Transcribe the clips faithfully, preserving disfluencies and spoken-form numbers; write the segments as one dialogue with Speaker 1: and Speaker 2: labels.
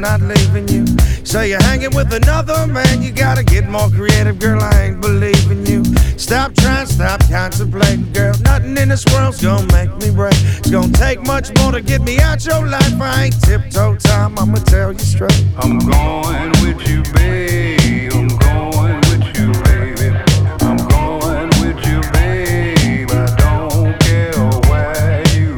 Speaker 1: not leaving you. Say you're hanging with another man, you gotta get more creative, girl, I ain't believing you. Stop trying, stop contemplating, girl. Nothing in this world's gonna make me break. It's gonna take much more to get me out your life. I ain't tiptoe time, I'ma tell you straight.
Speaker 2: I'm going with you, babe. I'm going with you, baby. I'm going with you, babe. I don't care where you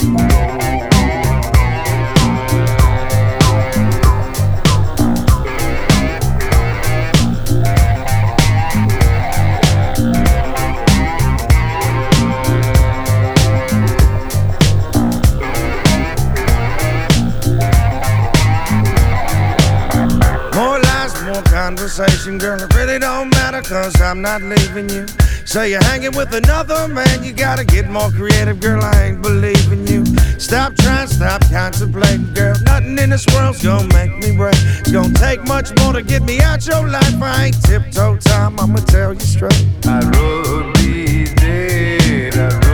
Speaker 1: Conversation, girl, it really don't matter, cause I'm not leaving you. Say you're hanging with another man, you gotta get more creative, girl, I ain't believing you. Stop trying, stop contemplating, girl. Nothing in this world's gonna make me break. It's gonna take much more to get me out your life. I ain't tiptoe time, I'ma tell you straight.
Speaker 2: I'd rather be dead. I'd